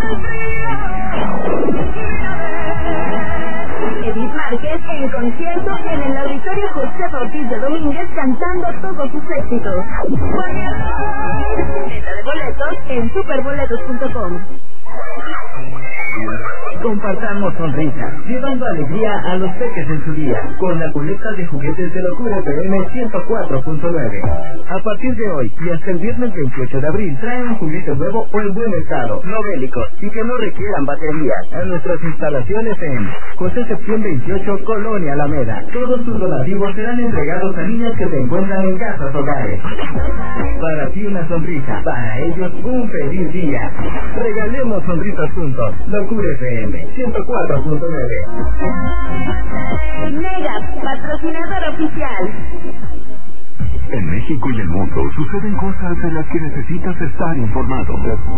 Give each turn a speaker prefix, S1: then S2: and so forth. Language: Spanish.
S1: Edith Márquez en concierto en el Auditorio José Ortiz de Domínguez cantando todos sus éxitos. Venta de boletos en superboletos.com.
S2: Compartamos sonrisas, llevando alegría a los peques en su día, con la colecta de juguetes de Locura FM 104.9. A partir de hoy y hasta el viernes 28 de abril, traen un juguete nuevo o en buen estado, no bélicos y que no requieran baterías, a nuestras instalaciones en José Septién 28, Colonia Alameda. Todos sus donativos serán entregados a niñas que se encuentran en casas hogares. Para ti una sonrisa, para ellos un feliz día. Regalemos sonrisas juntos. Locura FM 104.9.
S1: Mega, patrocinador oficial.
S3: En México y el mundo suceden cosas de las que necesitas estar informado.